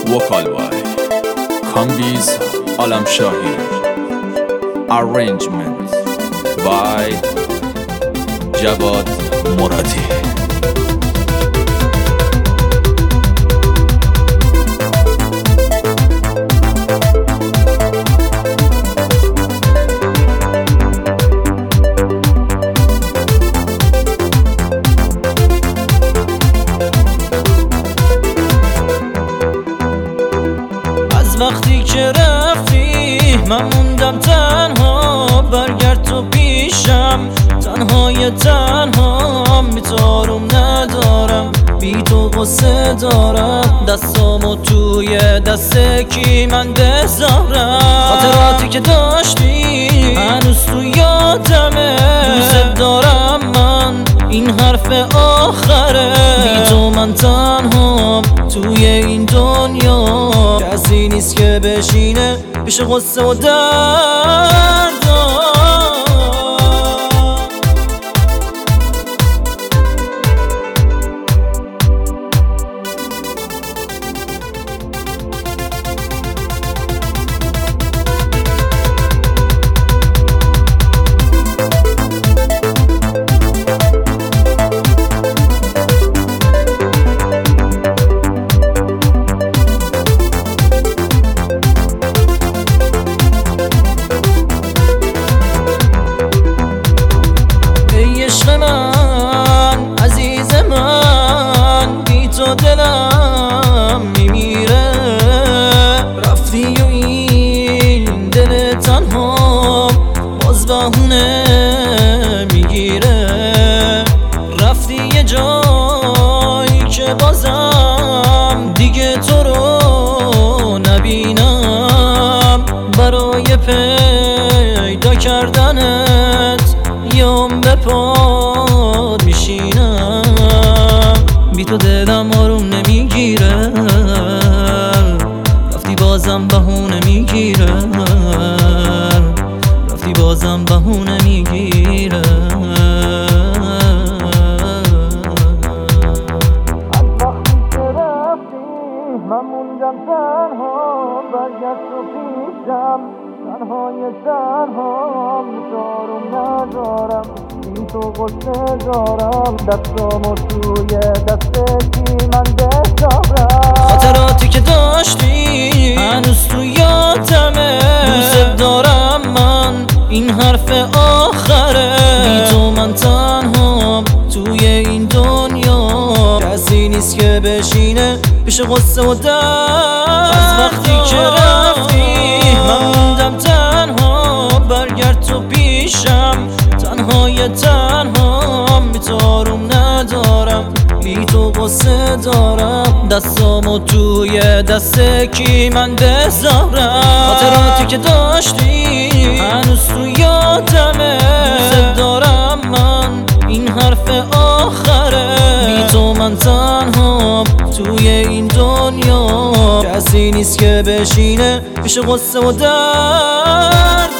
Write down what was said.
Vocal by Kambiz Alamshahi. Arrangement by Javad Morati. وقتی که رفتی من موندم تنها، برگرد تو پیشم، تنهای تنها میتارم ندارم، بی تو قصه دارم، دستامو توی دست کی من بذارم؟ خاطراتی که داشتی هنوز تو یادمه، دوست دارم من این حرف آخره، بی تو من تنها توی این دنیا، کسی نیست که بشینه پیش غصه و درد. دلم میمیره، رفتی و این دل تنها باز بهونه میگیره، رفتی یه جایی که بازم دیگه تو رو نبینم، برای پیدا کردنت یام به پاد میشینم، بی تو دلم آروم نمیگیره، رفتی بازم بهونه میگیره، رفتی بازم بهونه میگیره. از وقتی که رفتی من موندم تنها، برگرد تو پیشم، تنهای تنها میتارم ندارم، بی تو قصه دارم، دستامو توی دست کی من بذارم؟ خاطراتی که داشتی هنوز تو یادمه، دوست دارم من این حرف آخره، بی تو من تنها توی این دنیا، کسی نیست که بشینه پیش غصه و درد. از وقتی که رفتی من موندم تنها، برگرد تو پیشم، تنهای تنها میتارم ندارم، بی تو قصه دارم، دستامو توی دست کی من بذارم؟ خاطراتی که داشتی هنوز تو یادمه، دوست دارم من این حرف آخره، بی تو من تنها توی این دنیا، کسی نیست که بشینه پیش غصه و درد.